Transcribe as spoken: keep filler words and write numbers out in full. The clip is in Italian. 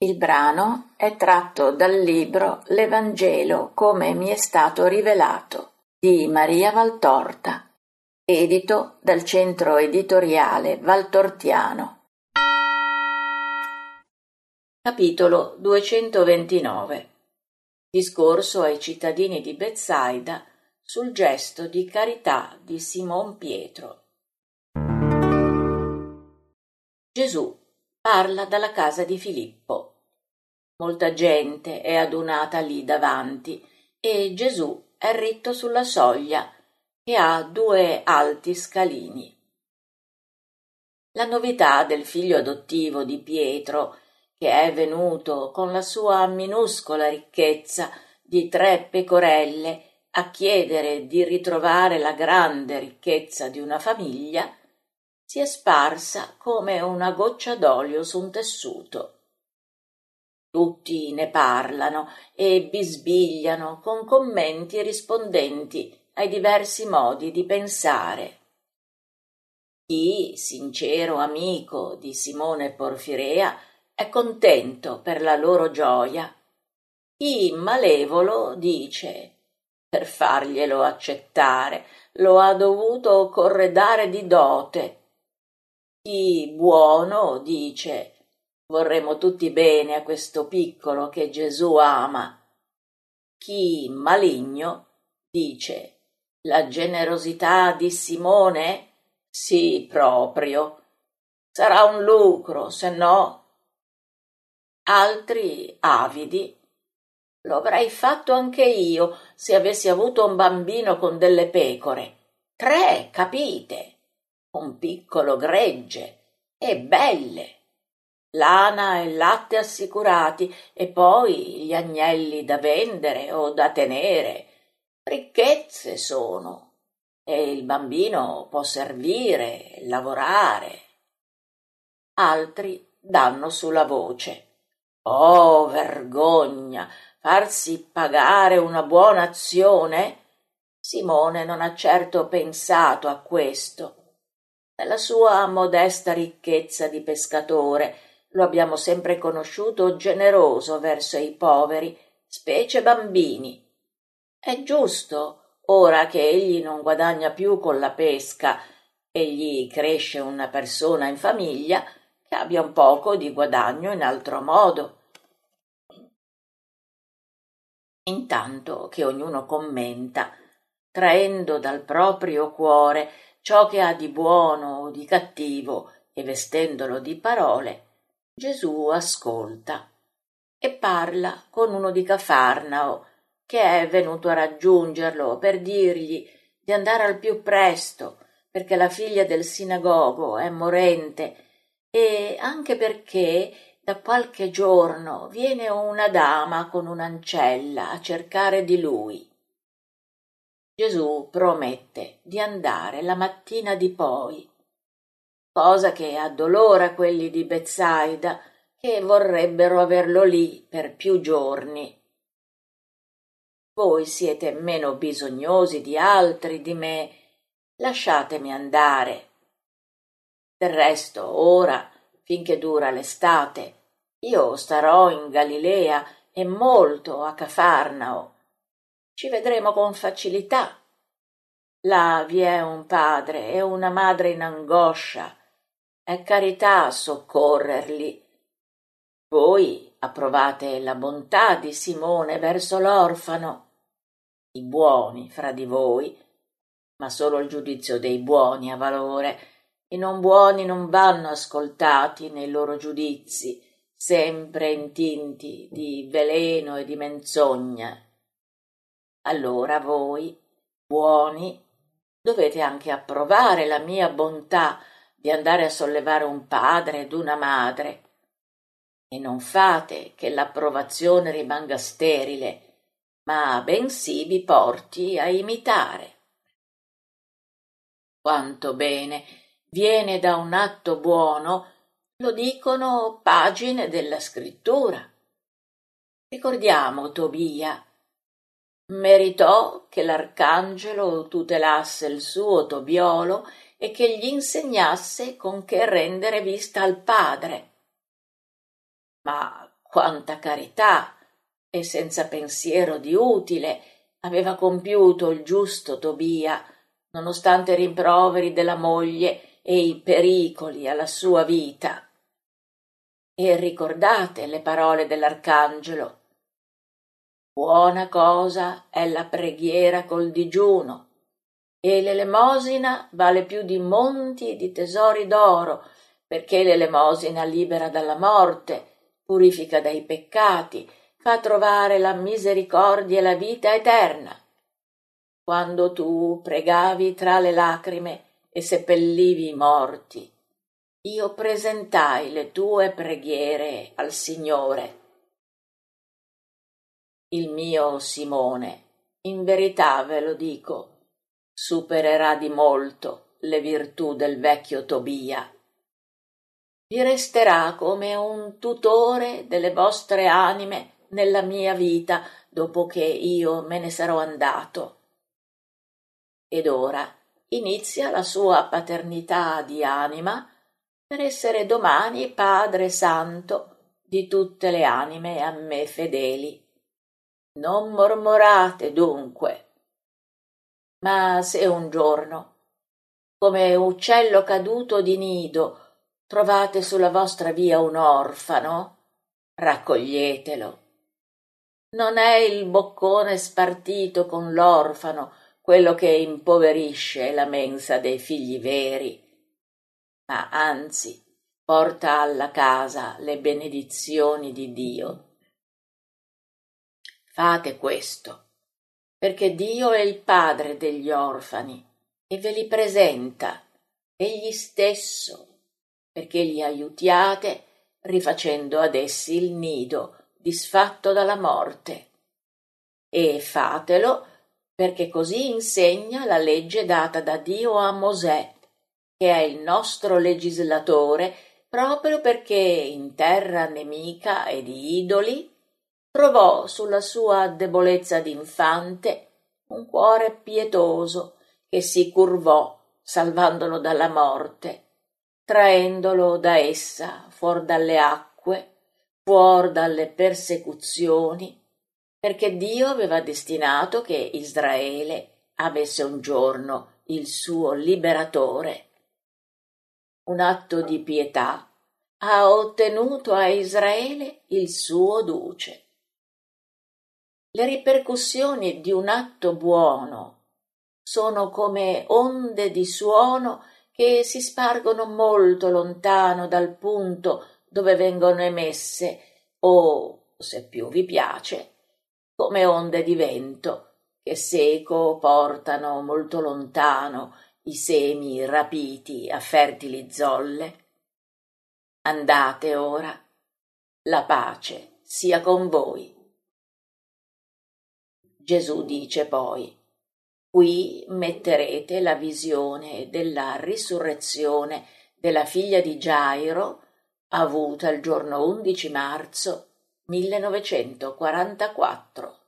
Il brano è tratto dal libro L'Evangelo come mi è stato rivelato di Maria Valtorta, edito dal Centro Editoriale Valtortiano. Capitolo duecentoventinove. Discorso ai cittadini di Betsaida sul gesto di carità di Simon Pietro. Gesù parla dalla casa di Filippo. Molta gente è adunata lì davanti e Gesù è ritto sulla soglia e ha due alti scalini. La novità del figlio adottivo di Pietro, che è venuto con la sua minuscola ricchezza di tre pecorelle a chiedere di ritrovare la grande ricchezza di una famiglia, si è sparsa come una goccia d'olio su un tessuto. Tutti ne parlano e bisbigliano con commenti rispondenti ai diversi modi di pensare. Chi, sincero amico di Simone Porfirea, è contento per la loro gioia. Chi, malevolo, dice: per farglielo accettare lo ha dovuto corredare di dote. Chi, buono, dice: vorremmo tutti bene a questo piccolo che Gesù ama. Chi, maligno, dice: la generosità di Simone? Sì, proprio. Sarà un lucro, se no. Altri, avidi: lo avrei fatto anche io se avessi avuto un bambino con delle pecore. Tre, capite? Un piccolo gregge, e belle. Lana e latte assicurati, e poi gli agnelli da vendere o da tenere. Ricchezze sono, e il bambino può servire, lavorare. Altri danno sulla voce: oh, vergogna, farsi pagare una buona azione? Simone non ha certo pensato a questo. Nella sua modesta ricchezza di pescatore lo abbiamo sempre conosciuto generoso verso i poveri, specie bambini. È giusto, ora che egli non guadagna più con la pesca e gli cresce una persona in famiglia, che abbia un poco di guadagno in altro modo. Intanto che ognuno commenta, traendo dal proprio cuore ciò che ha di buono o di cattivo e vestendolo di parole, Gesù ascolta e parla con uno di Cafarnao, che è venuto a raggiungerlo per dirgli di andare al più presto, perché la figlia del sinagogo è morente e anche perché da qualche giorno viene una dama con un'ancella a cercare di lui. Gesù promette di andare la mattina di poi, cosa che addolora quelli di Betsaida, che vorrebbero averlo lì per più giorni. Voi siete meno bisognosi di altri di me, lasciatemi andare. Del resto, ora, finché dura l'estate, io starò in Galilea e molto a Cafarnao. Ci vedremo con facilità. Là vi è un padre e una madre in angoscia. È carità soccorrerli. Voi approvate la bontà di Simone verso l'orfano. I buoni fra di voi, ma solo il giudizio dei buoni ha valore. I non buoni non vanno ascoltati nei loro giudizi, sempre intinti di veleno e di menzogna. Allora voi, buoni, dovete anche approvare la mia bontà di andare a sollevare un padre ed una madre, e non fate che l'approvazione rimanga sterile, ma bensì vi porti a imitare. Quanto bene viene da un atto buono lo dicono pagine della scrittura. Ricordiamo Tobia. Meritò che l'arcangelo tutelasse il suo tobiolo e che gli insegnasse con che rendere vista al padre. Ma quanta carità, e senza pensiero di utile aveva compiuto il giusto Tobia, nonostante i rimproveri della moglie e i pericoli alla sua vita. E ricordate le parole dell'arcangelo: buona cosa è la preghiera col digiuno, e l'elemosina vale più di monti di tesori d'oro, perché l'elemosina libera dalla morte, purifica dai peccati, fa trovare la misericordia e la vita eterna. Quando tu pregavi tra le lacrime e seppellivi i morti, io presentai le tue preghiere al Signore. Il mio Simone, in verità ve lo dico, supererà di molto le virtù del vecchio Tobia. Vi resterà come un tutore delle vostre anime nella mia vita dopo che io me ne sarò andato. Ed ora inizia la sua paternità di anima per essere domani Padre Santo di tutte le anime a me fedeli. Non mormorate dunque. Ma se un giorno, come uccello caduto di nido, trovate sulla vostra via un orfano, raccoglietelo. Non è il boccone spartito con l'orfano quello che impoverisce la mensa dei figli veri, ma anzi porta alla casa le benedizioni di Dio. Fate questo, perché Dio è il padre degli orfani e ve li presenta, egli stesso, perché li aiutiate rifacendo ad essi il nido disfatto dalla morte. E fatelo perché così insegna la legge data da Dio a Mosè, che è il nostro legislatore, proprio perché in terra nemica e di idoli trovò sulla sua debolezza d'infante un cuore pietoso che si curvò salvandolo dalla morte, traendolo da essa fuor dalle acque, fuor dalle persecuzioni, perché Dio aveva destinato che Israele avesse un giorno il suo liberatore. Un atto di pietà ha ottenuto a Israele il suo duce. Le ripercussioni di un atto buono sono come onde di suono che si spargono molto lontano dal punto dove vengono emesse, o, se più vi piace, come onde di vento che seco portano molto lontano i semi rapiti a fertili zolle. Andate ora, la pace sia con voi. Gesù dice poi: qui metterete la visione della risurrezione della figlia di Gairo, avuta il giorno undici marzo millenovecentoquarantaquattro.